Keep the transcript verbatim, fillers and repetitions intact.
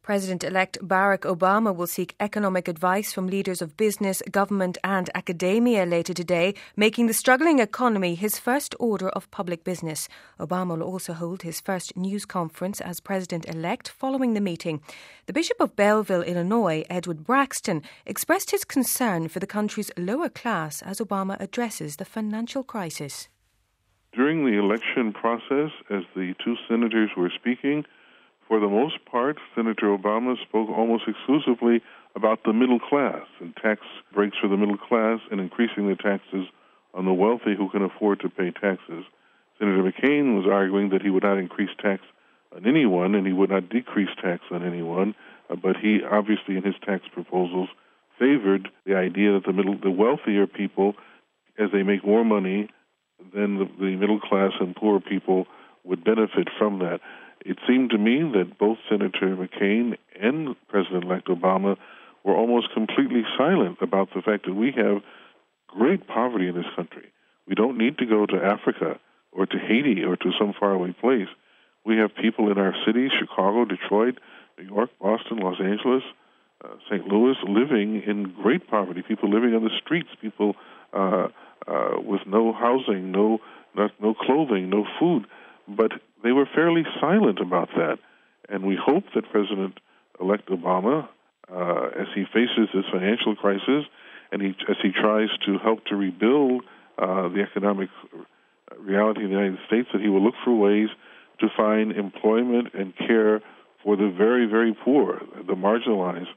President-elect Barack Obama will seek economic advice from leaders of business, government and academia later today, making the struggling economy his first order of public business. Obama will also hold his first news conference as president-elect following the meeting. The Bishop of Belleville, Illinois, Edward Braxton, expressed his concern for the country's lower class as Obama addresses the financial crisis. During the election process, as the two senators were speaking, for the most part, Senator Obama spoke almost exclusively about the middle class and tax breaks for the middle class and increasing the taxes on the wealthy who can afford to pay taxes. Senator McCain was arguing that he would not increase tax on anyone and he would not decrease tax on anyone, uh, but he obviously in his tax proposals favored the idea that the middle, the wealthier people, as they make more money, then the, the middle class and poor people would benefit from that. It seemed to me that both Senator McCain and President-elect Obama were almost completely silent about the fact that we have great poverty in this country. We don't need to go to Africa or to Haiti or to some faraway place. We have people in our cities, Chicago, Detroit, New York, Boston, Los Angeles, uh, Saint Louis, living in great poverty, people living on the streets, people uh, uh, with no housing, no, not, no clothing, no food. But they were fairly silent about that. And we hope that President-elect Obama, uh, as he faces this financial crisis and he, as he tries to help to rebuild uh, the economic reality of the United States, that he will look for ways to find employment and care for the very, very poor, the marginalized,